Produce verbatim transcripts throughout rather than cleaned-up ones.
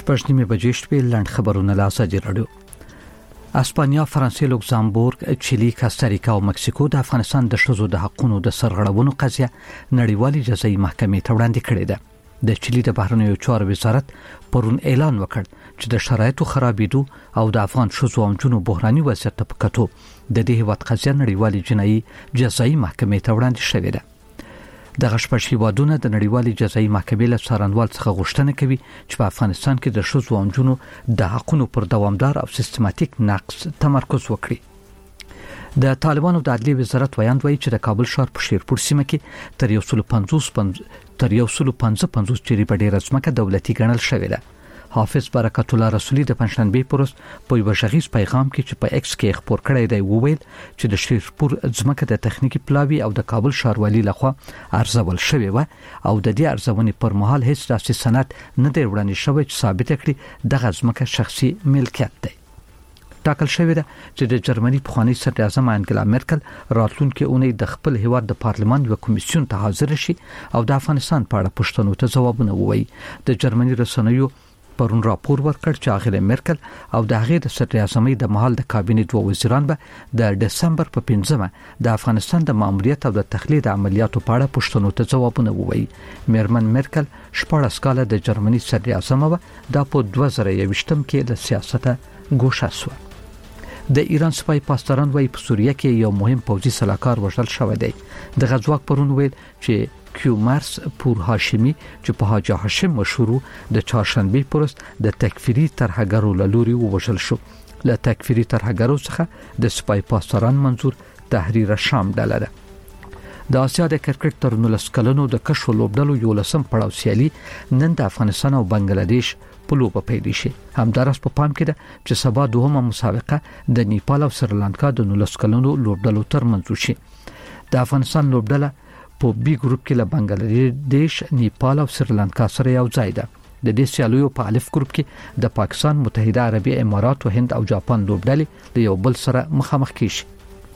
شپږ نیمه بجې شپې لنډ خبرونه له ازادي راډیو. اسپانیا، فرانسې، لوکزامبورګ، چیلي، کاستاریکا او مکسیکو د افغانستان د ښځو د حقوقو د سرغړونو قضیه نړیوالې جزایي محکمې ته وړاندې کړې ده. د چیلي د بهرنیو چارو وزارت پرون اعلان وکړ چې د شرایطو خرابېدو او د افغان ښځو او نجونو بحراني وضعیت په کتو د دې هیواد قضیه نړیوالې جنایي جزایي محکمې ته وړاندې شوې ده. دغه شپږ هیوادونه د نړیوالې جزایي محکمې له څارنوال څخه غوښتنه کوي چې په افغانستان کې د ښځو او نجونو د حقوقو پر دوامدار او سیستماتیک نقض تمرکز وکړي. د طالبانو د عدلیې وزارت ویاند وایي چې د کابل ښار په شیرپور سیمه کې تر یو سل پنځوس تر یو سل پنځه چیرې په ډیره ځمکه دولتي ګڼل شوې ده. حافظ برکت الله رسولي د پنځشنبه پروز په یو غږیز پیغام کې چې په ایکس کې خبر کړی دی وویل چې د شیرپور ځمکه د تخنیکی پلاوی او د کابل ښاروالۍ لخوا ارزول شوې و او د دې ارزونې پر مهال هیڅ داسې سند نه دی وړاندې شوی چې ثابت کړي دغه ځمکه شخصي ملکیت دی. ټاکل شوې ده چې د جرمني پخوانی صدر اعظم انګلا مرکل راتلونکي اونۍ د خپل هیواد د پارلمان یو کمیسیون ته حاضر شي او د افغانستان په اړه پوښتنو ته ځوابونه ووایي. د جرمني رسنیو پرون راپور ورکړ چې انګلا مرکل او د هغې د صدر اعظمۍ د محل د کابینې دوه وزیران به د دسمبر په پنځمه د افغانستان د ماموریت او د تخلید عملیاتو په اړه پوښتنو ته ځوابونه ووایي. میرمن مرکل شپږ کاله د جرمني صدر اعظم و د په دوه زره یوویشتم کې له سیاسته ګوښه شو. د ایران سپای پاسداران وايي په سوریه کې یو مهم پوځي سلاکار وژل شوی دی. د غزواک پرون ویل چې کیومارس پور هاشمی چې په حاجی هاشم مشهور د چهارشنبه پروز د تکفیری ترهګرو له لوري وژل شو. له تکفیری ترهګرو څخه د سپای پاسداران منظور تحریر شام ډله ده. د آسیا د کرکټ تر نولس کلنو د کشو لوبډلو یو لسم پړاو سیالي نن د افغانستان او بنگلاديش په لوبه پیل شي. همدارس په پام کې ده چې سبا دوهمه مسابقه د نیپال او سریلانکا د نولس کلنو لوبډلو ترمنځ وشي. د افغانستان لوبډله په بي ګروپ کې له بنگلاديش، نیپال او سریلانکا سره یو ځای ده. د دې سیالیو په الف ګروپ کې د پاکستان، متحده عربي امارات او هند او جاپان لوبډلې د یو بل سره مخامخ کیږي.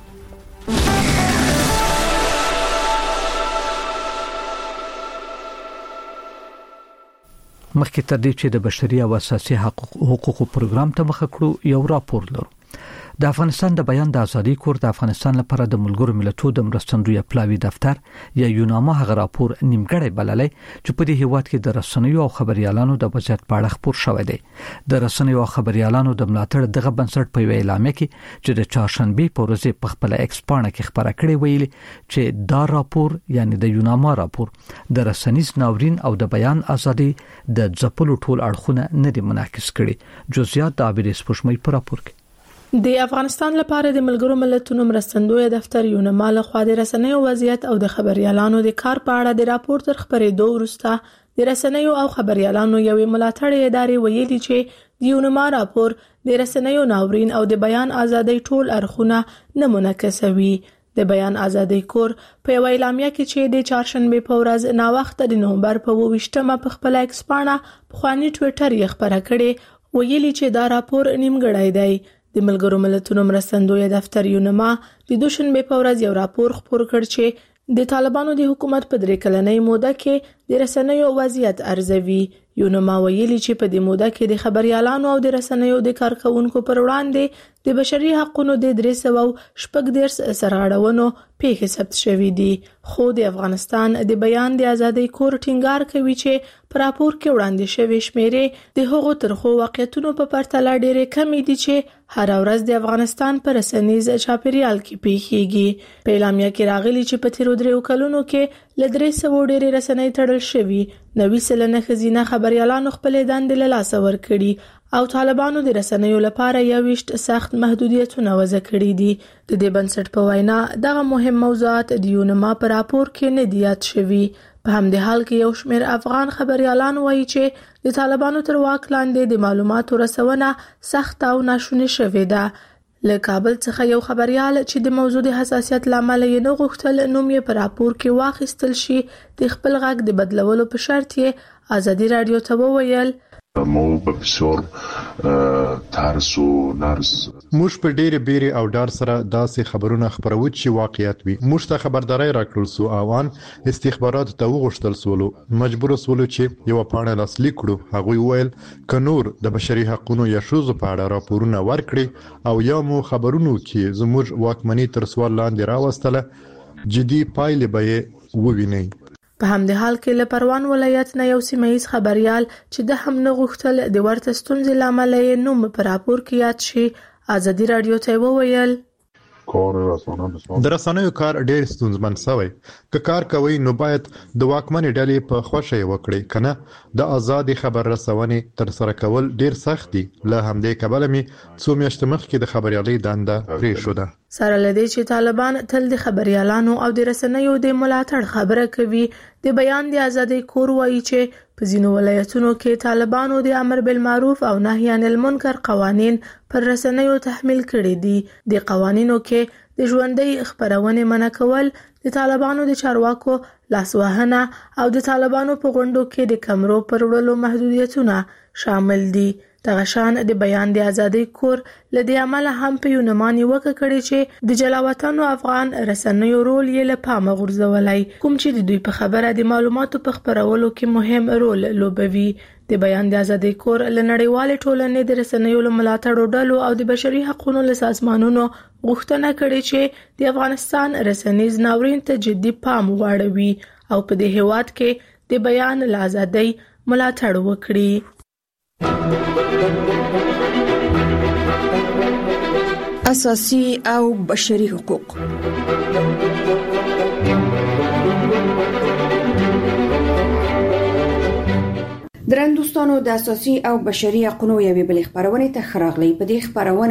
مخکې تر دې چې د بشري او اساسي حقوقو پروګرام ته مخه کړو یو راپور لرو. د افغانستان د بیان د ازادي کور د افغانستان لپاره د ملګرو ملتونو د مرستندوی پلاوی دفتر یا یوناما هغه راپور نیمګړی بللی چې په دې هیواد کې د رسنیو او خبريالانو د وضعیت په اړه خبر شوی دی. د رسنیو او خبريالانو د ملاتړ دغه بنسټ په اعلامیه کې چې د چهارشنبه په ورځ په خپل ایکس پاڼه کې خبره کړې ویلي چې دا راپور یعنی د یوناما راپور د رسنیز ناورین او د بیان ازادي د ځپلو ټول اړخونه نه دي منعکس کړي. جزئیات د عابد سپوږمۍ په راپور کې. د افغانستان لپاره د ملګرو ملتونو مرستندوی دفتر یوناما له خوا د رسنیو وضعیت او د خبريالانو د کار په اړه د راپور تر خبرېدو وروسته د رسنیو او خبريالانو یوې ملاتړې ادارې ویلي چې د یوناما راپور د رسنیو ناورین او د بیان ازادۍ ټول اړخونه نه منعکسوي. د بیان ازادۍ کور په یو اعلامیه کې چې د چهارشنبه په ورځ نا وخت د نومبر په اوویشتمه په خپل ایکس پاڼه په خواني ټوئیټر یې خبره کړې ویلي چې دا راپور نیمګړی دی. د ملګرو ملتونو مرستندوی دفتر یوناما د دوشنبه په ورځ یو راپور خپور کړ چې د طالبانو د حکومت په درې کلنۍ موده کې د رسنیو وضعیت ارزوي. یوناما ویلي چې په دې موده کې د خبريالانو او د رسنیو د کارکونکو پر وړاندې د بشري حقوقو د درې سوه شپږ دېرش سرغړونو پیښې ثبت شوې دي. خو د افغانستان د بیان د ازادۍ کور ټینګار کوي چې په راپور کې وړاندې شوی شمیرې د هغو ترخو واقعیتونو په پرتله ډېرې کمې دي چې هر ورځ د افغانستان پر رسنیز چاپیریال کې پیښیږي. په اعلامیه کې راغلي چې په تیرو دریو کلونو کې له درې سوه ډېرې رسنۍ تړل شوي. نوي سلنه ښځینه خبريالانو خپلې دندې له لاسه ورکړي او طالبانو د رسنیو لپاره یوویشت سخت محدودیتونه وضع کړي دي. د دې بنسټ په وینا دغه مهم موضوعات د یوناما په راپور کې نه دي یاد شوي. په همدې حال کې یو شمېر افغان خبريالان وایي چې د طالبانو تر واک لاندې د معلوماتو رسونه سخت او ناشونې شوې ده. له کابل څخه یو خبريال چې د موضوع د حساسیت لامل یې نه غوښتل نوم یې په راپور کې واخیستل شي د خپل غږ د بدلولو په شرط یې ازادي رادیو ته وویل مو بروفیسور ترس او نرس موږ په ډېر بیري او ډار سره داسې خبرونه خبرو چې واقعیت وي. موږ ته خبرداري راکړل سو او ان استخبارات ته وغوښتل سولو مجبور سولو چې یو پاڼه لاسلیک کړو. هغه ویل ک نور د بشري حقوقو یا شوزو په اړه راپورونه ورکړي او یا مو خبرونو کې زموږ واکمنۍ تر سوال لاندې راوستله جدي پایلې به وویني. په همدې حال کې له پروان ولایت نه یو سیمه‌ایز خبريال چې د هم نه غوښتل د ورته ستونزې لامل یې نوم پر راپور کې یاد شي ازادي رادیو ته وویل کار رسانه د رسنیو کار ډېر ستونزمن شوی. که کار کوي نو باید د واکمن ډلې په خوښه وکړي کنه د آزادي خبر رسونې تر سره کول ډېر سخت دي. له همدې کبله می څو میاشتې مخکې د خبريالۍ دنده پرې شو ده. سره لدی چې طالبان تل د خبريالانو او د رسنیو د ملاتړ خبره کوي. د بیان د ازادي کور وایي چې په ځینو ولایتونو کې طالبانو د امر بالمعروف او نهي عن المنکر قوانين پر رسنیو تحمیل کړي دي. د قوانینو کې د ژوندۍ خبرونه منع کول، د طالبانو د چارواکو لاسوهنه او د طالبانو په غونډو کې د کمرو پر وړلو محدودیتونه شامل دي. دغه شان د بیان د ازادي کور لدی عمل هم په یونمانی وکړي چې د جلاوطن افغان رسنیو رول یې له پامه غورځولای، کوم چې د دوی په خبره د معلوماتو په خبرولو کې مهم رول لوبوي. د بیان د ازادي کور لنړیوال ټولنې د رسنیو ملاتړ ډلو او د بشري حقوقو له سازمانونو غوښتنه کړې چې د افغانستان رسنیز ناورین ته جدي پام واړوي او په دې هیواد کې د بیان له ازادۍ ملاتړ وکړي. اساسي او بشري حقوق. درن دوستانو د اساسي او بشري حقوقو یوې بل خبرونه ته خراغلي. په دې خبرونه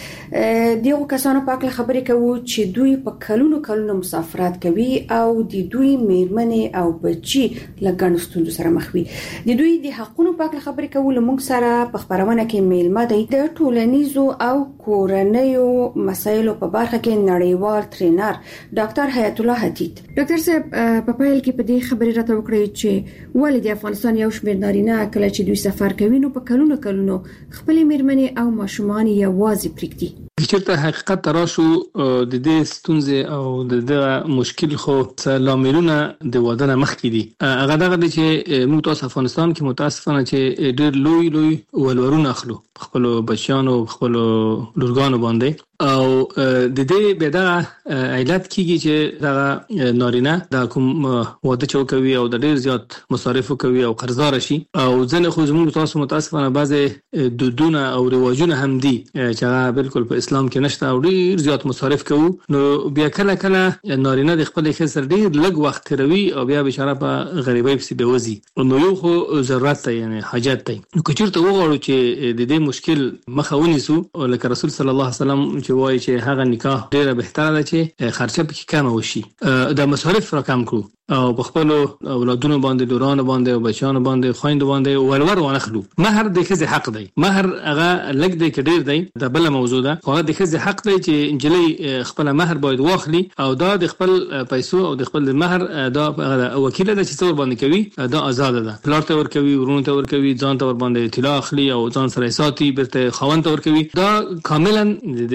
کې دغه کسانو په اړه خبرې کوو چې دوی په کلونو کلونو مسافرت کوي او د دوی میرمنې او بچي لګن ستوندو سره مخ وي. د دوی د حقوقو په اړه خبرې کوو. لمونږ سره په خبرونه کې میلمه دی د ټولنیزو او کورنیو مسایلو په برخه کې نړیوال ټرینر ډاکټر حیات الله حتیت. ډاکټر صاحب په پیل کې په دې خبرې راته وکړئ چې ولې د افغانستان یو شمېر نارینه کله چې دوی سفر کوي نو په کلونو کلونو خپل میرمنې او ماشومان یوازې پریږدي. چیرته حقیقت راشو د دې ستونزې او د دې مشکل خو لاملونه د ودانه مخ کې دي. هغه دغه چې موږ تاسو افغانستان کې متاسفانه چې ډېر لوی لوی ولورونه اخلو خپل بچیانو خپل لورګانو باندې او د دې بدا علت کیږي چې دا نارینه د کوم واده چوکوي او د ډېر زیات مصارف کوي او قرضدار شي او ځنه خو زموږ تاسو متاسفانه بعضی دودونه او رواجونه هم دي چې بالکل په اسلام کې نشته او ډېر زیات مصارف کوي. نو بیا کله کله نارینه د خپل خسر ډېر لږ وخت تیروي او بیا بشاره په غریبۍ پسې بوزي. نو یو خو ضرورت دی یعنی حاجت دی. نو که چیرته وغواړو چې د دې مشکل مخه ونیسو لکه رسول صلی الله علیه وسلم چې وایي چې هغه نکاح ډیره بهتره ده چې خرچه پکې کم وشي، د مصارف را کم کړو او په خپل اولادونو باندې دوران باندې او بچیانو باندې خويند باندې ولور ونخلو. مہر د خزي حق دی. مہر هغه لګ دی کې ډیر دی د بل موضوع ده. هغه د خزي حق دی چې انجلۍ خپل مہر باید واخلي او دا د خپل پیسو او د خپل مہر دا وکیل ده چې څور باندې کوي دا آزاد ده. پلار ته ور کوي، ورونو ته ور کوي، ځان ته ور باندې اطلاع اخلي او ځان سره ساتي، برته خاوند ته ور کوي. دا کاملا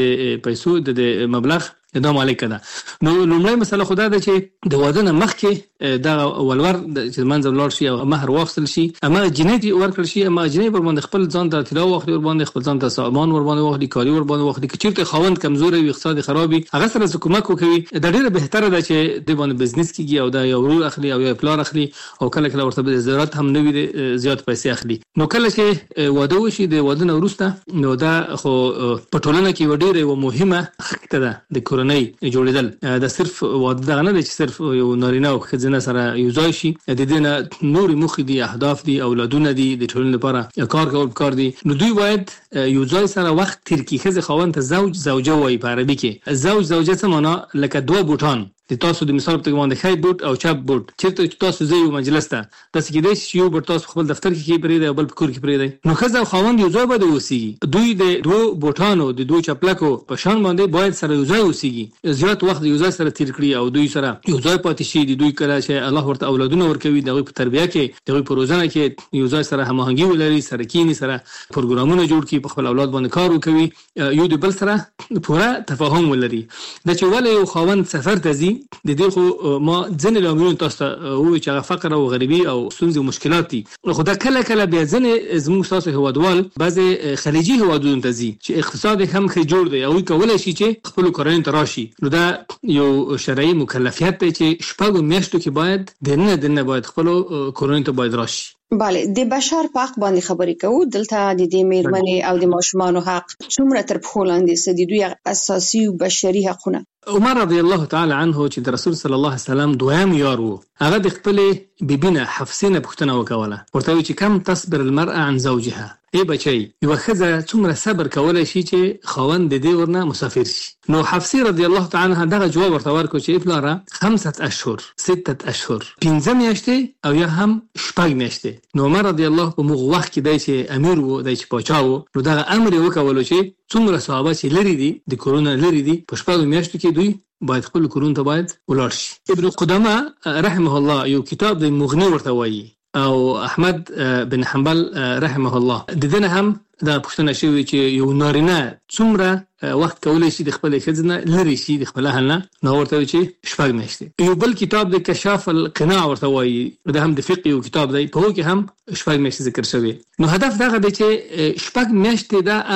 د پیسو د مبلغ دا مالک ده. نو لومړی مسله خدا ده چې د واده نه مخکې دا ولور چې منځ ولور شي او مہر واخصل شي، اما جنیتی ورکړل شي، اما جنیت ور باندې خپل ځان ته اطلاع واخلي، ور باندې خپل ځان ته سامان ور باندې واخلي، کاری ور باندې واخلي. که چیرته خاوند کمزوري وي، اقتصاد خرابي، هغه سره حکومت کوي. دا ډیره بهتره ده چې د باندې بزنس کیږي او دا یو ورور اخلي او یو پلان اخلي او کله کله ورته ضرورت هم نه وي زیات پیسې اخلي. نو کله چې واده وشي د واده نه وروسته نو دا خو په ټولنه کې وډیره یو مهمه حق ده د کورنۍ جوړېدل. دا صرف واده دغه نه دی چې صرف یو نارینه او ښځینه سره یو ځای شي. د دې نه نور موخې دي، اهداف دي، اولادونه دي، د ټولنې لپاره کار کول پکار دي. نو دوی باید یو ځای سره وخت تیر کړي. ښځه خاوند ته زوج زوجه وایي په عربي کې. زوج زوجه څه معنا؟ لکه دوه بوټان د تاسو د مثال په توګه باندې خای بوت او چپ بوت چیرته تاسو زیو مجلس ته تاسو کې د یو بوت تاسو خپل دفتر کې پرې دی او بل کور کې پرې دی نو خزه خوند یو ځای باندې اوسېږي دوی د دوه بوتانو د دوه چپلکو په شان باندې باید سره یو ځای اوسېږي زیات وخت یو ځای سره تیر کړی او دوی سره یو ځای پاتې شي د دوی کله چې الله ورته اولادونه ورکوي دغه په تربیه کې دغه په روزنه کې یو ځای سره هماهنګي ولري سره کینی سره پروګرامونه جوړ کړي په خپل اولاد باندې کار وکوي یو د بل سره پوره تفاهم ولري د چې ولې یو خوند سفر ته ځي د دې خو ما ځنې لاملونه تاسو ته وایي چې هغه فقر او غریبي او ستونزې او مشکلات دي خو دا کله کله بیا ځنې زموږ تاسو هوادوال بعضې خلیجي هوادونو ته ځي چې اقتصاد هم ښه جوړ دی هغوی کولی شي چې خپلو کورنیو ته راشي نو دا یو شرعي مکلفیت دی چې شپږو میاشتو کې باید دننه دننه باید خپلو کورنیو ته باید راشي بله د بشر په حق باندې خبرې کوو دلته د دې میرمنې او د ماشومانو حق څومره تر پښو لاندې څه دي دوی اساسي او بشري حقونه عمر رضی الله تعالی عنه چې د رسول صلی الله علیه وسلم دویم یار وو هغه د خپلې بیبینه حفصه نه پوښتنه وکوله ورته وی چې کم تصبر المرأة عن زوجها ای بچي یو خزه څومره صبر کولای شي چې خاوند د دې ورنه مسافر شي نو حفصه رضی الله تعالی عنها دغه جواب ورته ورکړ چې افلاره خمسه اشهر سته اشهر پنځه میاشتې او یا هم شپږ میاشتې نو عمر رضی الله په موږ وخت کې دای چې امیر وو دای چې پاچا وو نو دغه امر وکولو چې څومره صحابه چې لري دي د کرونا لري دي په شپږ میاشتو کې دوی باید خپل کورونو ته باید ولاړ شي ابن قدامه رحمه الله یو کتاب د مغنی ورته وایي او احمد بن حنبل رحمه الله د دې هم دا پوښتنه شوې چې یو نارینه څومره وخت کولای شي د خپل ښځې نه لري شي د خپل اهل نه نو ورته وایي چې شپږ میاشتې یو بل کتاب د کشاف القناع ورته وایي دا هم د فقه یو کتاب دی په هغو کې هم شپږ میاشتې ذکر شوی نو هدف دغه دی چې شپږ میاشتې دا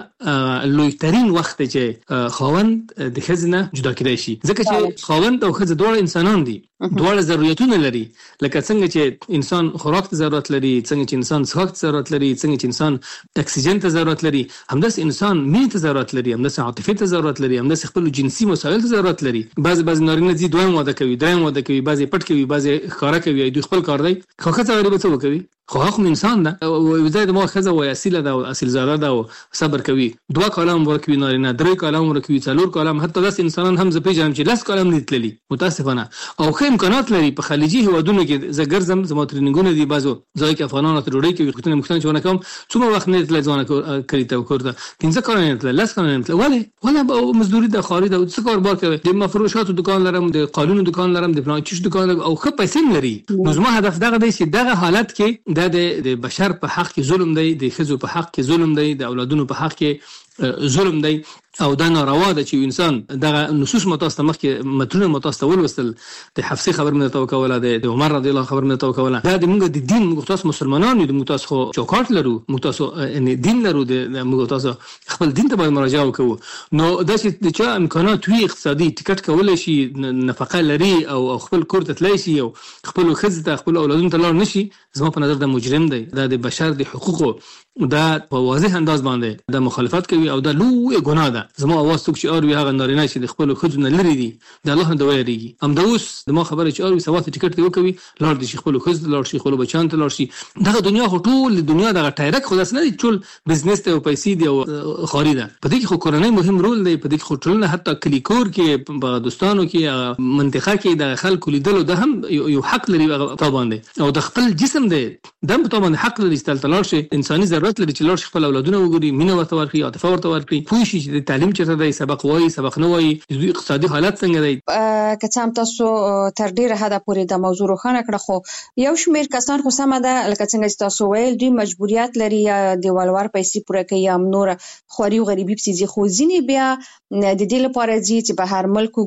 هغه لویترین وخت دی چې خاوند د ښځې نه جدا کېدای شي ځکه چې خاوند او ښځه دواړه انسانان دي دواړه ضرورتونه لري لکه څنګه چې انسان خوراک ته ضرورت لري څنګه چې انسان څښاک ته ضرورت لري څنګه چې انسان اکسیجن ته ضرورت لري همداسې انسان مینې ته ضرورت لري همداسې عاطفې ته ضرورت لري همداسې خپل جنسي مسایل ته ضرورت لري بعضې بعضې نارینه ځي دویم واده کوي دریم واده کوي بعضې پټ کوي بعضې ښکاره کوي دوی خپل کار دی خو ښځه غریبه څه وکوي خو هغه هم انسان ده او ځای د ما ښځه وایي اصیله ده او اصیل زاده ده او صبر کوي دوه کاله هم ورکوي نارینه درې کاله هم ورکوي څلور کاله هم حتی داسې انسانان هم زه پېژنم چې لس کاله هم نه دي تللي متاسفانه او ښه امکانات لري په خلیجي هېوادونو کې زه ګرځم زما ټرېننګونه دي بعضو ځای کې افغانان راته ډوډۍ کوي پوښتنه مې چې ونه کوم څومره وخت نه دی تللی ځوانه کلي ته کور ته پنځه کاله نه تللی لس کاله نه تللی ولې ولې مزدوري ده خواري ده څه کار بار کوي د مفروشاتو دکان لرم د قالونو دکان لرم د فلان چیز دکان لرم او ښه پیسې هم لري نو زما هدف دغه دی چې دغه حالت کې دا د بشر په حق کې ظلم دی د ښځو په حق کې ظلم دی د اولادونو په حق کې ظلم دی او دا ناروا ده چې انسان دغه نصوص متاسته مخکې متونه متاسته ولوستل د حفصه خبر مې ته وکوله د عمر رضی الله خبر مې ته وکوله دا د موږ د دین موږ تاسو مسلمانان یو موږ تاسو چوکاټ لرو موږ تاسو ان دین لرو د موږ تاسو خپل دین ته باید مراجعه وکړو نو دا چې د چا امکانات وی اقتصادي ټیکټ کولای شي نفقه لري او خپل کور ته تللی شي او خپل ښځې ته خپل اولادونو ته لاړ نشي زما په نظر دا مجرم دی دا د بشر د حقوقو دا په واضح انداز باندې دا مخالفت کوي او دا لوی ګناه ده زما اواز څوک چې اوري هغه نارینه چې د خپلو ښځو نه لرې دي د الله نه د ویریږي همدا اوس زما خبره چې اوري سبا ته ټیکټ دې وکوي لاړ دي شي خپلو ښځو ته لاړ شي خپلو بچیانو ته لاړ شي دغه دنیا خو ټول د دنیا دغه ټایرک خو داسې نه دی ټول بزنس دی او پیسې دي او خواري ده په دې کې خو کورنۍ مهم رول دی په دې کې خو ټولنه حتی کلي کور کې په دوستانو کې منطقه کې د خلکو لیدلو ده هم یو حق لري په باندې او د خپل جسم دی دا په باندې حق لري چې تل لاړ شي انساني ضرورت لري چې لاړ شي خپل اولادونه وګوري مینه ورته ورکړي عاطفه ورته ورکړي پوه شي چې د تعلیم چېرته دی سبق وایي سبق نه وایي د دوی اقتصادي حالت څنګه دی که څه هم تاسو تر ډېره حده پورې د موضوع روښانه کړه خو یو شمېر کسان خو سمه ده لکه څنګه چې تاسو ویل دوی مجبوریت لري یا د ولور پیسې پوره کوي یا نوره خواري او غریبي پسې ځي خو ځینې بیا د دې لپاره ځي چې بهر ملک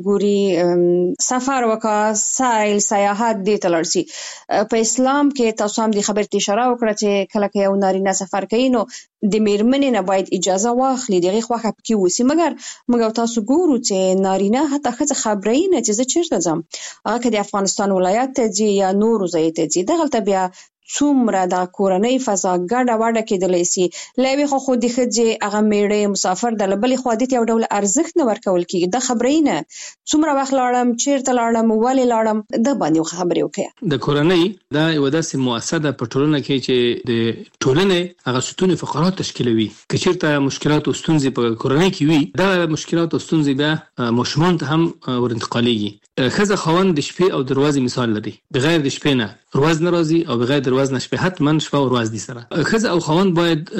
وګوري سفر وکړه سیل سیاحت دې ته لاړ شي په اسلام کې تاسو هم دې خبرې ته اشاره وکړه چې کله که یو نارینه سفر کوي نو د میرمنې نه باید اجازه واخلي دغه خوښه پکې وسی مګر موږ تاسو ګورو چې نارینه حتی ښځه خبرې نه چې زه چیرته ځم هغه که د افغانستان ولایت ته ځي یا نورو ځای ته ځي دغلته بیا څومره د کورنۍ فضا ګډه وډه کېدلی سي. لوي خو خو د ښځې هغه میړه مسافر د لبلې خو د یو ډول ارزښت نه ورکول کیږي. د خبرې نه څومره وخت لاړم، چیرته لاړم، ولې لاړم، د باندې خبرې وکړه. د کورنۍ دا یو داسې مؤسسه په ټولنه کې چې د ټولنې هغه ستون فقرات تشکیلوي. که چیرته مشکلات او ستونزې په کورنۍ کې وي، دا مشکلات او ستونزې بیا ماشومان ته هم ورانتقالېږي. ښځه خاوند د شپې او دروازې مثال لري. بغیر د شپې نه ورځ نه راځي او بغیر د ورځ نه شپه، حتما شپه او ورځ دي سره. ښځه او خاوند باید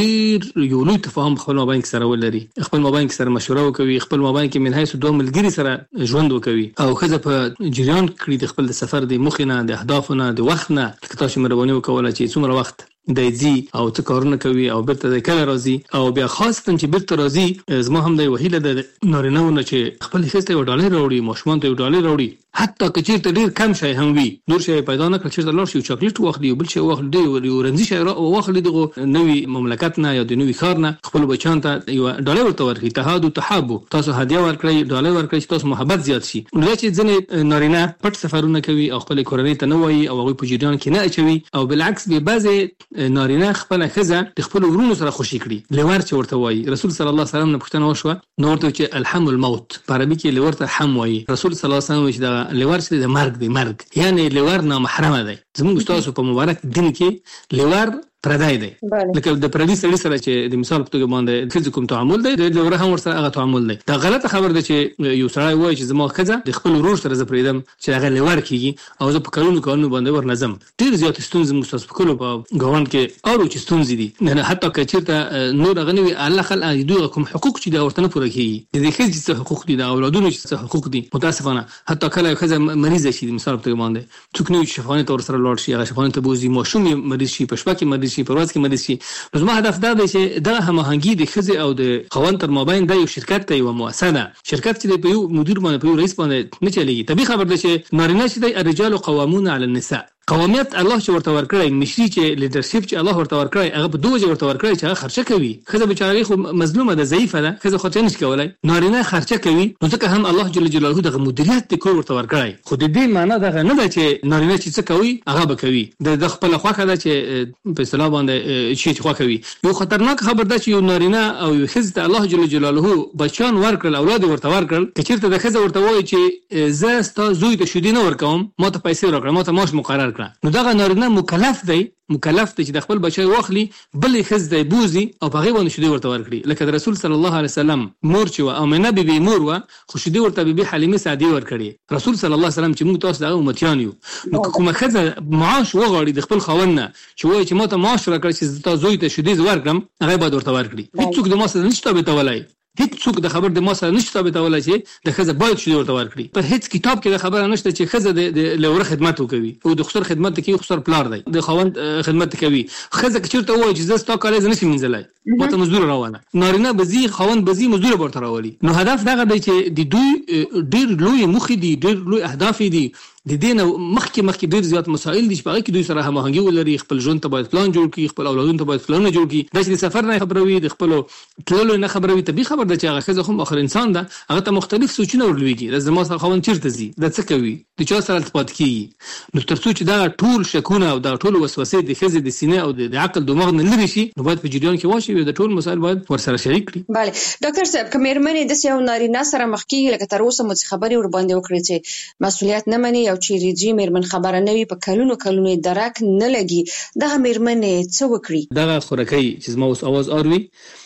ډېر یو لوی تفاهم خپل مابین کې سره ولري، خپل مابین کې سره مشوره وکوي، خپل مابین کې من حیث دوه ملګري سره ژوند وکوي او ښځه په جریان کړي د خپل د سفر د موخې نه، د اهدافو نه، د وخت نه. لکه تاسو مهرباني وکوله چې څومره وخت د ځي او څه کارونه کوي او بیرته د کله راځي، او بیا خاصه چې بیرته راځي. زما هم د وهیله د نارینه‌ونه چې خپل ښځې ته یو ډالۍ راوړي، ماشومان ته یو ډالۍ راوړي، حتی که چیرته ډېر کم شی هم وي، نور شی پیدا نه کړ، چیرته لاړ شي چاکلیټ واخلي، یو بل شی واخلي، یو رنځي شی واخلي، دغه نوي مملکت نه یا د نوي ښار نه خپل بچیان ته یو ډالۍ ورته ورکړي. تهادو تحابو، تاسو هدیه ورکړئ، ډالۍ ورکړئ چې تاسو محبت زیات شي. نو دا چې ځینې نارینه پټ سفرونه کوي او خپل کورنۍ ته نه وایي او هغوی په جریان کې نه اچوي، او بالعکس به بعضې نارینه خپل ښځه د خپل ورونو سره خوشي کړي. لور چې ورته وایي، رسول صلی الله علیه وسلم نه پوښتنه وشوه، نو ورته چې الحم الموت، په عربي کې لور ته حم وایي. رسول صلی الله علیه وسلم چې دا لور چې د مرګ دی، مرګ یعنی لور نامحرمه دی. زموږ تاسو په مبارک دین کې لور پردای دی، لکه د پردي سړي سره چې د مثال په توګه باندې ښځې کوم تعامل دی، د لور هم ورسره هغه تعامل دی. دا غلطه خبر ده چې یو سړی وایي چې زما ښځه د خپل ورور سره زه پرېږدم چې هغه لور کېږي او زه په کلونو کلونو باندې ورنځم. ډېر زیاتې ستونزې موږ ستاسو په کلو په ګاونډ کې اورو چې ستونزې دي، نه حتی که چېرته نور هغه نه وي، الله خلق دوی کوم حقوق چې دا ورته نه پوره کېږي. د دې ښځې څه حقوق دي، د اولادونو څه حقوق دي. متاسفانه حتی کله یو ښځه مریضه شي، د مثال په توګه باندې څوک نه وي چې شفاخانې ته ورسره لاړ شي، هغه شفاخانې ته بوځي، ماشوم یې مریض شي، په شپه کې مریض شي، په ورځ کې مریض شي. نو زما هدف دا دی چې دا هماهنګي د ښځې او د خاوند تر مابین دا یو شرکت دی، یوه مؤسسه ده. شرکت چې په یو مدیر باندې، په یو رئیس باندې نه چلېږي. طبیعي خبر ده چې نارینه چې دی الرجال قوامون علی النساء، قومیت الله چې ورته ورکړی، مشري چې لیډرشپ چې الله ورته ورکړی، هغه په دوه وجه ورته ورکړی چې هغه خرچه کوي. ښځه بیچاره خو مظلومه ده، ضعیفه ده، ښځه خو څه نشي کولی. نارینه خرچه کوي، نو ځکه هم الله جل جلاله دغه مدیریت د کور ورته ورکړی. خو د دې معنا دغه نه ده چې نارینه چې څه کوي هغه به کوي، د خپله خوښه ده چې په اصطلاح باندې شي چې خوښ کوي. یو خطرناک خبر ده چې یو نارینه او یو ښځې ته الله جل جلاله بچیان ورکړل، اولاد ورته ورکړل، که چېرته د ښځه ورته وایي چې زه ستا زوی ته شیدې نه ورکوم، ما ته پیسې راکړه، ما ته معاش مقرر کړه، نو دغه نه مکلف دی، مکلف دی چې د خپل بچی واخلي، بلې ښځې ته یې بوځي او په هغې باندې شیدې ورته ورکړي. لکه د رسول صلی الله علیه وسلم مور چې وه، آمنه بیبي مور وه، خو شیدې ورته بیبي حلیمې سعدیې ورکړې. رسول صلی الله علیه وسلم چې موږ تاسو د هغه امتیان یو، نو که کومه ښځه معاش وغواړي د خپل خاوند نه چې وایي چې ما ته معاش راکړه چې زه تا زوی ته شیدې ورکړم، هغه باید ورته ورکړي. هېڅوک د ما سره نشي ثابتولی، هیڅوک د خبر د ما سره نشي ثابتولی چې د ښځه باید شیدې ورته ورکړي. په هیڅ کتاب کې د خبره نشته چې ښځه د لوره خدمت وکوي او د خسر خدمت کوي، خسر پلار دی، د خاوند خدمت کوي. ښځه که چېرته ووایي چې زه ستا کالی زه نشم مینځلی، ما ته مزدوره راوله، نارینه به ځي، خاوند به ځي، مزدوره به ورته راولي. نو هدف دغه دی چې د دوی ډېر لوی موخې دي، ډېر لوی اهداف دي. د دې نه مخکې مخکې ډېر زیات مسایل دي چې په هغې کې دوی سره هماهنګي ولري. خپل ژوند ته باید پلان جوړ کړي، خپل اولادونو ته باید پلانونه جوړ کړي. دا چې د سفر نه خبروي، د خپلو تللو نه خبروي، طبیعي خبر ده چې هغه ښځه هم آخر انسان ده، هغه ته مختلف سوچونه ورلوېږي. دا زما سره خاوند چېرته ځي، دا څه کوي، د چا سره التفات کېږي. نو تر څو چې دغه ټول شکونه او دغه ټول وسوسې د ښځې د سینې او د عقل دماغ نه لرې شي، نو باید په جریان کې واچوي او د ټول مسایل باید ورسره شریک کړي. بله ډاکټر صاحب، که مېرمنې داسې یو نارینه سره مخ کېږي، لکه تر اوسه مو څه خبرې ورباندې وکړې چې مسؤلیت نه مني او چیرې ځي، مېرمن خبره نه وي، په کلونو کلونو یې درک نه لګي، دغه مېرمنې څه وکړي؟ دغه خورکۍ چې زما اوس اواز اروي،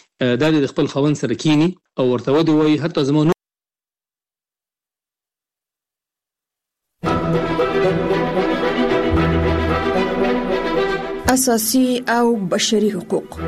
دا د خپل خاوند سره کینی او ورته ودې وایي، حتی زما اساسي او بشري حقوق.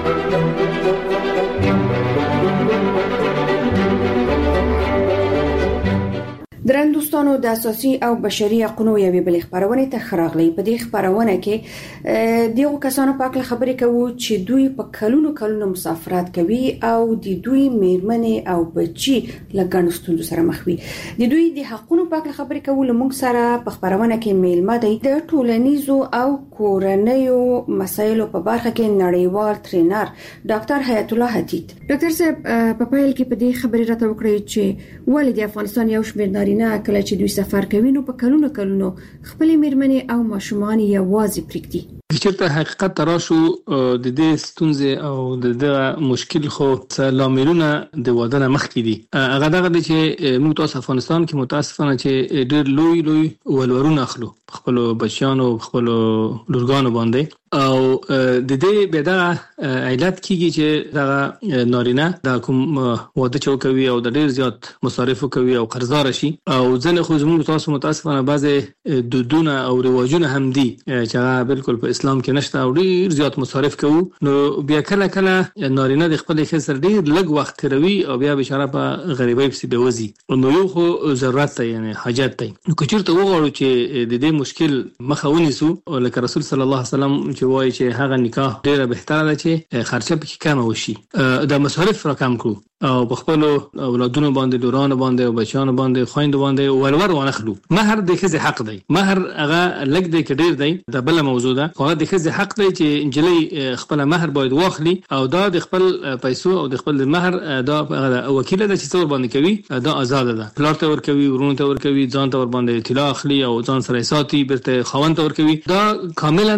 درن دوستانو، د اساسي او بشري حقوقو یوې بل خبرونه ته خراغلي. په دې خبرونه کې دغه کسانو په اړه خبرې کوو چې دوی په کلونو کلونو مسافرت کوي او د دوی میرمنې او بچي لګن ستوندو سره مخ وي. د دوی د حقوقو په اړه خبرې کوو. لمونږ سره په خبرونه کې میلمه دی د ټولنیزو او کورنیو مسایلو په برخه کې نړیوال ټرینر ډاکټر حیات الله حدید. ډاکټر صاحب، په پیل کې په دې خبرې راته وکړئ چې ولې د افغانستان یو شمېر نارینه کله چې دوی سفر کوي نو په کلونو کلونو خپل میرمنې او ماشومان یوازې پریږدي. چېرته حقیقت راشو د دې ستونزې او د دې مشکل خو لاملونه د واده نه مخکې دي. هغه دغه دی چې موږ تاسو افغانستان کې متاسفانه چې ډېر لوی لوی ولورونه اخلو خپل بچیانو خپل لورګانو باندې او د دې به دا علت کیږي چې دا نارینه دا کوم واده چوکوي او د ډېر زیات مصارف کوي او قرضدار شي او ځنه خو زموږ تاسو متاسفانه بعضی دودونه او رواجونه هم دي چې هغه بالکل په اسلام کې نشته او ډېر زیات مصارف کوي. نو بیا کله کله نارینه د خپل خسر ډېر لږ وخت تیروي او بیا بشاره په غریبۍ پسې بوزي. نو یو خو ضرورت دی یعنی حاجت دی. نو که چېرته وغواړو چې د دې مشکل مخه ونیسو لکه رسول صلی الله علیه وسلم چې وایي چې هغه نکاح ډیره بهتره ده چې خرچه پکې کم وشي د مصارف را کم کړو او په خپل اولادونو باندې لورانو باندې او بچیانو باندې خويند باندې ولور وانخلو. مہر د ښځې حق دی. مہر هغه لګ دی کې ډیر دی د بل موضوع ده خو د ښځې حق دی چې انجلۍ خپل مہر باید واخلي او دا د خپل پیسو او د خپل مہر دا وکیل ده چې څور باندې کوي دا آزاد ده. پلار ته ور کوي ورونو ته ور کوي ځان ته ور باندې اطلاع اخلي او ځان سره ساتي برته خاوند ته ور کوي دا کاملا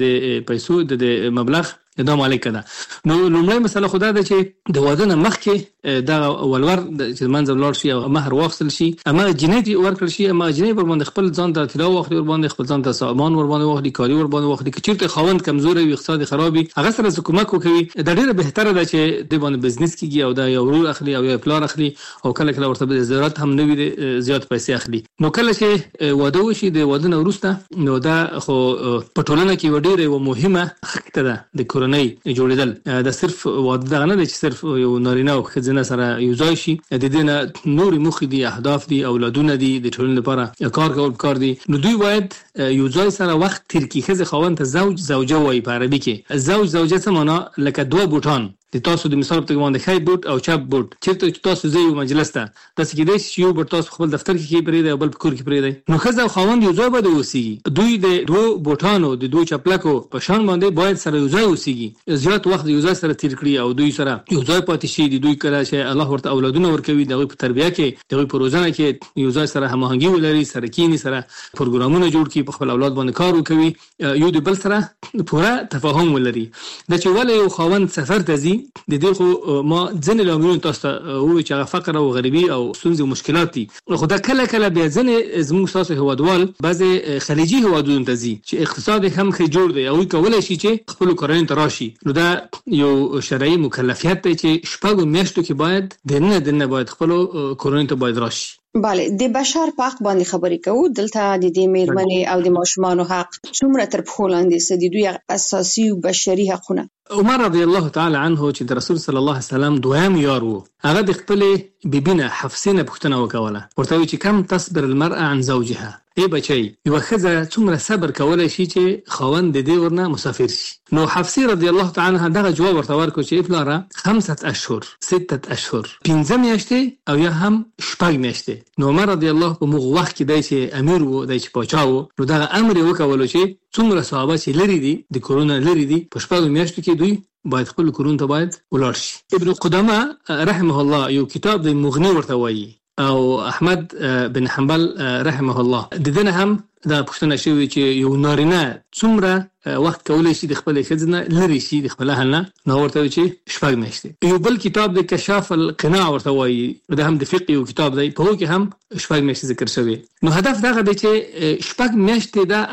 د پیسو د مبلغ دا مالک ده. نو لومړی مسله خدا ده چې د واده نه مخکې دا ولور چې منځ ولور شي او مہر واخصل شي اما جنیت ورکړ شي اما جنیت ور باندې خپل ځان ته اطلاع واخلي ور باندې خپل ځان ته سامان ور باندې واخلي کاری ور باندې واخلي. چې خاوند کمزوري وي اقتصاد خرابي هغه سره حکومت کوي دا ډیره بهتره ده چې د باندې بزنس کیږي او دا یو ورور اخلي او یو پلان اخلي او کله کله ورته ضرورت هم نه وي زیات پیسې اخلي. نو کله چې واده وشي د واده نه وروسته نو دا خو په ټولنه کې وډیره و مهمه خکته ده د کورنۍ جوړېدل. دا صرف واده دغه نه دی چې صرف یو نارینه او ښځینه سره یو ځای شي د دې نه نورې موخې دي اهداف دي اولادونه دي د ټولنې لپاره کار کول پکار دي. نو دوی باید یو ځای سره وخت تیر کړي. ښځې خاوند ته زوج زوجه وایي په عربي کې. زوج زوجه څه معنا لکه دوه بوټان د تاسو د مثال په توګه باندې خای بوت او چپ بوت چیرته چې تاسو زی یو مجلس ته تاسو کې د یو بوت تاسو خپل دفتر کې پرې دی او بل کور کې پرې دی نو خزه خاوند یو ځای باندې اوسېږي. دوی د دوه بوټانو د دوه چپلکو په شان باندې باید سره یو ځای اوسېږي زیات وخت یو ځای سره تیر کړي او دوی سره یو ځای پاتې شي. د دوی کله چې الله ورته اولادونه ورکوي دغه په تربیه کې دغه په روزنه کې یو ځای سره هماهنګي ولري سره کینی سره پروګرامونه جوړ کړي په خپل اولاد باندې کار وکوي یو د بل سره پوره تفاهم ولري. د چې ولې یو خاوند سفر ته ځي د دې خو ما ځنې لاملونه تاسو ته وایي چې هغه فقر او غریبي او ستونزې او مشکلات دي. خو دا کله کله بیا ځنې زموږ تاسو هیوادوال بعضې خلیجي هیوادونو ته ځي چې اقتصاد هم ښه جوړ دی او کولی شي چې خپلو کورنیو ته راشي. نو دا یو شرعي مکلفیت دی چې شپږو میاشتو کې باید دننه دننه باید خپلو کورنیو ته باید راشي. بله د بشر په حق باندې خبرې کوو. دلته د دې میرمنې او د ماشومانو حق څومره تر پښو لاندې څه دي دوی اساسي او بشري حقونه. عمر رضی الله تعالی عنه چې د رسول صلی الله علیه وسلم دویم یار وو هغه د خپلې بیبینه حفصه پوښتنه وکوله ورته وی چې کم تصبر المرأة عن زوجها. ای بچي یو ښځه څومره صبر کولای شي چې خاوند د دې ورنه مسافر شي. نو حفصه رضی الله تعالی عنها دغه جواب ورته ورکړ چې پلاره خمسة اشهر سته اشهر پنځه میاشتې او یا هم شپږ میاشتې. نو عمر رضی الله په موږ وخت کې دی چې امیر وو دی چې پاچا وو نو دغه امر وکولو چې څومره صحابه چې لري دي د کرونا لري دي په شپږو میاشتو کې دوی باید خپل کورونو ته باید ولاړ شي. ابن قدامه رحمه الله یو کتاب د مغنی ورته وایي او احمد بن حنبل رحمه الله د دې نه هم دا پوښتنه شوې چې یو نارینه څومره وخت کولای شي د خپل ښځې لري شي د خپل اهل نه نو ورته چې شپږ میاشتې. یو بل کتاب د کشاف القناع ورته وایي دا هم د فقه یو کتاب دی په هغه کې هم شپږ میاشتې ذکر شوی. نو هدف دا دی چې شپږ میاشتې دا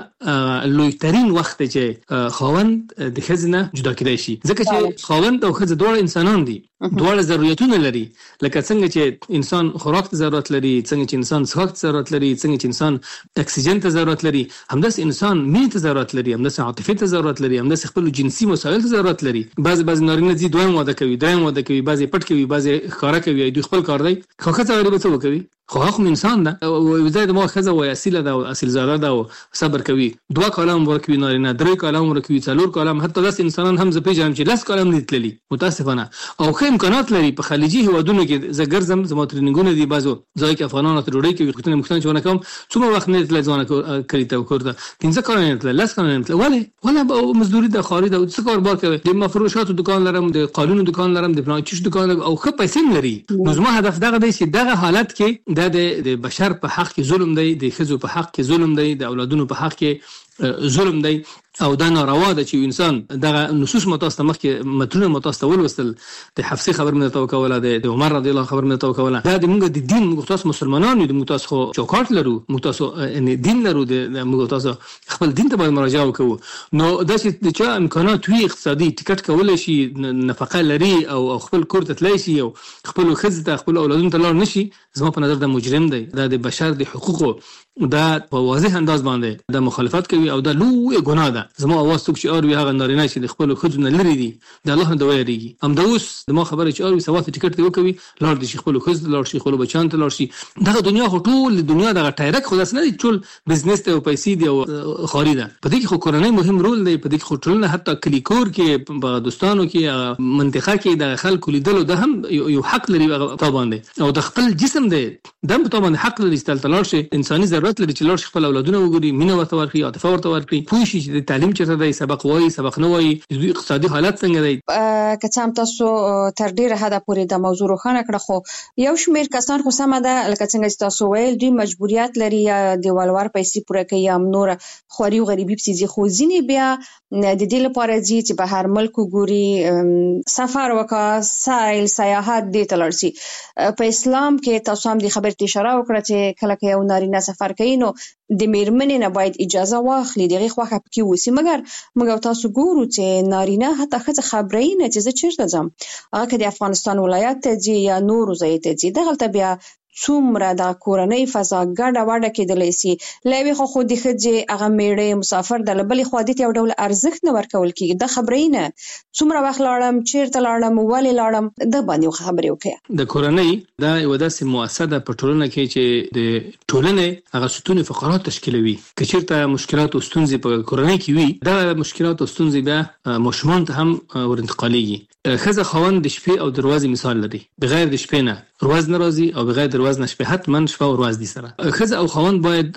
هغه لوی ترين وخت چې خاوند د ښځې نه جدا کېدای شي ځکه چې خاوند او ښځه دواړه انسانان دي دواړه ضرورتونه لري لکه څنګه چې انسان خوراک ته ضرورت لري څنګه چې انسان څښاک ته ضرورت لري څنګه چې انسان اکسیجن ته ضرورت لري همداسې انسان مینې ته ضرورت لري همداسې عاطفې ته ضرورت لري همداسې خپل جنسي مسایل ته ضرورت لري. بعضې بعضې نارینه ځي دویم واده کوي دریم واده کوي بعضې پټ کوي بعضې ښکاره کوي دوی خپل کار دی خو ښځه غریبه څه وکوي خو هغه هم انسان ده او زه د ما ښځه وایي اصیله ده او اصیل زاده ده او صبر کوي دوه کاله هم ورکوي نارینه درې کاله هم ورکوي څلور کاله هم حتی داسې انسانان هم زه پېژنم چې لس کاله هم نه دي تللي متاسفانه او ښه امکانات لري په خلیجي هیوادونو کې زه ګرځم زما ټرېننګونه دي بعضو ځای کې افغانانو ته ډوډۍ کوي پوښتنه مې چې ونه کوم څومره وخت نه دی تللی ځوانه کلي ته کور ته پنځه کاله نه تللی لس کاله نه تللی ولې ولې مزدوري ده خواري ده څه کاروبار کوي د مفروشاتو دکان لرم د قالونو دکان لرم د پلان چیش دکان لرم او ښه پیسې لري. نو زما هدف دغه دی چې دغه حالت کې دا د بشر په حق کې ظلم دی، د ښځو په حق کې ظلم دی، د اولادونو په حق کې ظلم دی او دا ناروا ده چې انسان دغه نصوص متاسته مخکې متونه متاسته ولوستل. د حفصه خبر مې تاسو کوله، د عمر رضی الله خبر مې تاسو کوله. دا د موږ د دین موږ تاسو مسلمانانو د موږ تاسو خو چوکاټ لرو، موږ تاسو ان دین لرو، د موږ تاسو خپل دین ته باید مراجعه وکړو. نو دا چې د چا امکانات وي اقتصادي ټیکټ کولای شي، نفقه لري او خپل کور ته تللی شي او خپل خزه ته خپل اولادونو ته لاړ نشي، زما په نظر دا مجرم دی. دا د بشر د حقوقو دا په واضح انداز باندې دا مخالفت کوي او دا لوی ګناه ده. زما اواز څوک چې اور وی هغه نارینه چې د خپل خزو نه لري دي د الله نه دوی ریږي. هم دا اوس زما خبره چې اور وی سوات ټیکټ دی وکوي لاړ دي خپل خز لاړ شي خپل بچان ته لاړ شي. دغه دنیا خو ټول دنیا دغه ټایرک خو داس نه دي، ټول بزنس ته او پیسې دی او خاري ده. په دې کې خو کورنۍ مهم رول دی، په دې کې خو ټول حتی کلیکور کې په دوستانو کې منطقه کې د خلکو لیدلو ده هم یو حق لري طبعا دی او د خپل جسم دی دم طبعا حق لري چې تل لاړ شي. انساني ضرورت لري چې لاړ شي خپل اولادونه وګوري، مینه ورته ورکړي، عاطفه ورته ورکړي، پوه شي چې د تعلیم چیرته دی، سبق وایي سبق نه وایي، د اقتصادي حالت څنګه دی. که څه هم تاسو تر ډیره حده پورې د موضوع روښانه کړه، خو یو شمېر کسان خو سمه ده لکه څنګه چې تاسو ویل دوی مجبوریت لري یا دیوالوار پیسې پوره کوي یا نور خواري او غریبي پسې ځي، خو ځینې بیا د دې لپاره ځي چې په هر ملک وګوري، سفر وکړي، سایل سیاحت دې ته لاړ شي. په اسلام کې تاسو هم د خبرې اشاره وکړه چې کله که یو نارینه سفر کوي نو د میرمنې نه باید اجازه واخلي، دغه خوخه پکې وسی. مګر موږ تاسو ګورو چې نارینه حتی ښځه خبرې نه چې زه چیرته ځم، هغه که د افغانستان ولایت ته ځي یا نورو ځایو ته ځي، دغلته بیا څومره د کورنۍ فضا ګډه وډه کېدلی سي. له یوې خوا خو د ښځې هغه میړه مسافر د له بلې خوا دې ته یو ډول ارزښت نه ورکول کېږي. دا خبرې نه څومره وخت لاړم، چیرته لاړم، ولې لاړم، د باندې خبرې وکړه. د کورنۍ دا یو داسې مؤسسه ده په ټولنه کې چې د ټولنې هغه ستون فقرات تشکیلوي. که چیرته مشکلات او ستونزې په کورنۍ کې وي، دا مشکلات او ستونزې بیا ماشومان ته هم ورانتقالېږي. ښځه خاوند د شپې او دروازې مثال لري، بغیر د شپې نه ورځ نه راځي او بغیر د ورځ نه شپه، حتما شپه او ورځ دي سره. ښځه او خاوند باید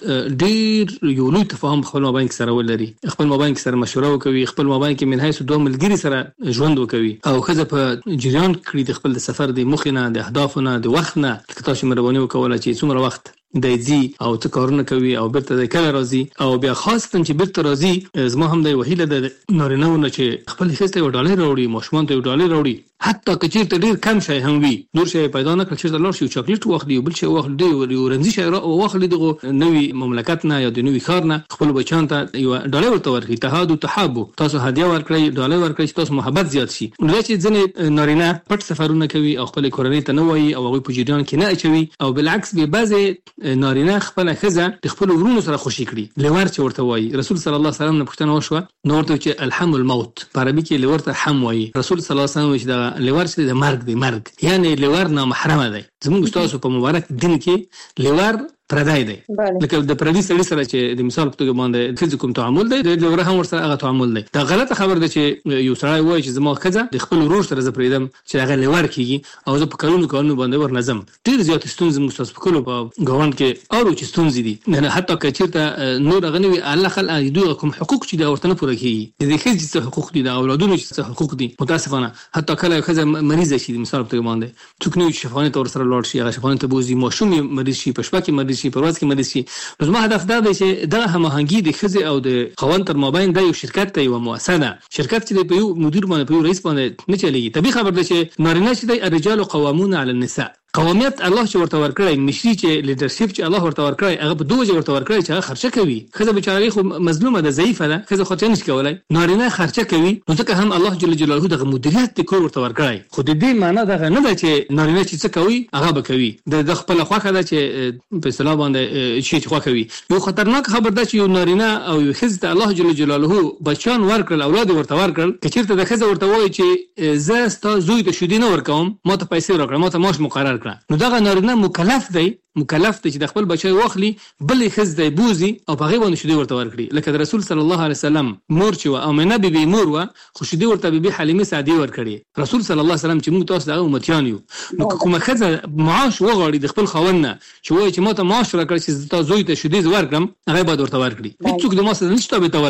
ډیر یو لوی تفاهم خپل مابین کې سره ولري، خپل مابین کې سره مشوره وکوي، خپل مابین کې من حیث دوه ملګري سره ژوند وکوي او ښځه په جریان کې د خپل د سفر د مخ نه، د اهدافونه، د وخت نه تاسو مروانی وکوله چې څومره وخت د ځي او څه کارونه کوي او بیرته د کله راځي او بیا خاصه چې بیرته راځي. زما هم د وهیله د نارینهونه چې خپل خسته یو ډالر راوړي، ماشومان ته یو ډالر راوړي، حتی که چیرته ډیر کم شي هم وي، نور شي پیدا نه کړ، چیرته لاړ شي چاکلیټ واخلي، بل شي واخلي، یو رمزي شي واخلي، دغه نوې مملکت نه یا د نوې ښار نه خپل بچان ته یو ډالر ورته ورکړي. تهاد او تحاب، تاسو هدیه ورکړئ، ډالر ورکړئ چې تاسو محبت زیات شي. نو چې ځنې نارینه پټ سفرونه کوي او خپل کورنۍ ته نه وایي او هغه په جریان کې نه اچوي، او بالعکس به بعضې نارینه خپل ښځه د خپل ورونو سره خوشي کړي. لور چې ورته وایي، رسول صلی الله علیه وسلم نه پوښتنه وشوه، نو ورته چې الحم الموت، په عربي کې لور ته حم وایي. رسول صلی الله علیه وسلم چې دا لور چې د مرګ دی، مرګ یعنی لور نامحرمه دی. زموږ تاسو په مبارک دین کې لور پردای دی، لکه د پردي سړي سره چې د مثال په توګه باندې ښځې کوم تعامل دی، د لور هم ورسره هغه تعامل دی. دا غلطه خبر ده چې یو سړی وایي چې زما ښځه د خپل ورور سره زه پرېږدم چې هغه لور کېږي او زه په کلونو کلونو باندې ورنځم. ډېر زیاتې ستونزې موږ ستاسو په کلو په ګاونډ کې اورو چې ستونزې دي، نه حتی که چېرته نور هغه نه وي، الله خلق دوی کوم حقوق چې دا ورته نه پوره کېږي، د دې ښځې څه حقوق دي، د اولادونو څه حقوق دي. متاسفانه حتی کله ښځه مریضه شي، د مثال په توګه باندې څوک نه وي چې شفاخانې ته ورسره لاړ شي، هغه شفاخانې ته بوځي، ماشوم یې مریض شي، په شپه کې مریض شي، په ورځ کې مریض شي. نو زما هدف دا دی چې دغه هماهنګي د ښځې او د خاوند تر مابین دا یو شرکت دی، یوه مؤسسه ده. شرکت چې په یو مدیر باندې، په یو رئیس باندې نه چلېږي. طبیعي خبر ده چې نارینه چې دی الرجال قوامون علی النساء، قومیت الله چې ورته ورکړی، مشري چې لیډرشپ چې الله ورته ورکړی، هغه په دوه وجه ورته ورکړی چې هغه خرچه کوي. ښځه بیچاره خو مظلومه ده، ضعیفه ده، ښځه خرچه نشي کولی، نارینه خرچه کوي. نو ځکه هم الله جل جلاله دغه مدیریت د کور ورته ورکړی. خو د دې معنا دغه نه ده چې نارینه چې څه کوي هغه به کوي، د خپله خوښه ده چې په اصطلاح باندې شي چې خوښه وي. یو خطرناک خبر ده چې یو نارینه او یو ښځې ته الله جل جلاله بچیان ورکړل، اولاد ورته ورکړل، که چېرته د ښځه ورته وایي چې زه ستا زوی ته شیدې نه ورکوم، ما ته پیسې راکړه، ما ته معاش مقرر کړه، نو دغه نارینه مکلف دی، مکلف دی چې د خپل بچی واخلي، بلې ښځې ته یې بوځي او په هغې باندې شیدې ورته ورکړي. لکه د رسول صلی الله علیه وسلم مور چې وه، آمنه بیبي مور وه، خو شیدې ورته بیبي حلیمې سعدیې ورکړې. رسول صلی الله علیه وسلم چې موږ تاسو د هغه امتیان یو، نو که کومه ښځه معاش وغواړي د خپل خاوند نه چې وایي چې ما ته معاش راکړه چې تا زوی ته شیدې زه ورکړم، هغه باید ورته ورکړي. هېڅوک د ما سره نشي تابع کولی.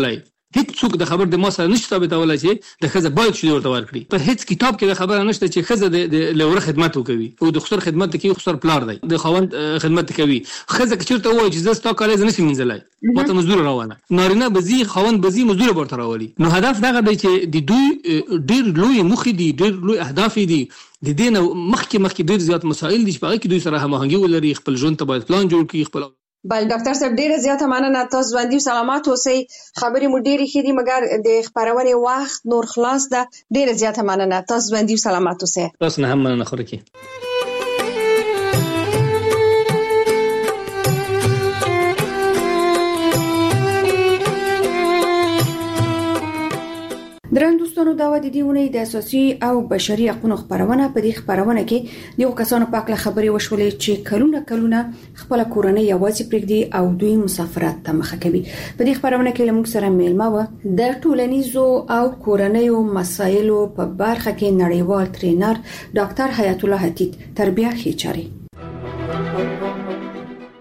هیڅ څوک د خبر د ما سره نشته ثابتولای چې د خزه باید شي ورته ورکړي. په هیڅ کتاب کې د خبره نشته چې خزه د لوره خدمت وکوي او د خسر خدمت کوي، خسر پلار دی د خوند خدمت کوي. خزه کې چیرته وایي چې زستا کالج نشي منځلای ماته مزدور روانه، نارینه بزی خوند بزی مزدور ورته راولي. نو هدف دغه دی چې د دوی ډیر لوی مخ دي، ډیر لوی اهداف دي، د دین مخکې مخکې ډیر زیات مسایل دي چې په کې دوی سره هماهنګي ولري، خپل ژوند ته باید پلان جوړ کړي. خپل بل ډاکټر صاحب ډیره زیاته مننه، تاسو باندې سلامات اوسئ. خبرې مو ډیرې ښې دي مګر د خبرونې وخت نور خلاص ده. ډیره زیاته مننه، تاسو باندې سلامات اوسئ. تاسو نه هم مننه خورکی. درنو دوستانو، دا و د دې ونې د اساسي او بشري حقوقو خبرونه. په دې خبرونه کې یو کسانو په اړه خبرې وشولې چې کلونه کلونه خپل کورنۍ یوازې پرېږدي او دوی مسافرت ته مخه کوي. په دې خبرونه کې لموږ سره میلمه و د ټولنیزو او کورنیو مسایلو په برخه کې نړیوال ټرینر ډاکټر حیات الله حتیت تربیه خېچاري.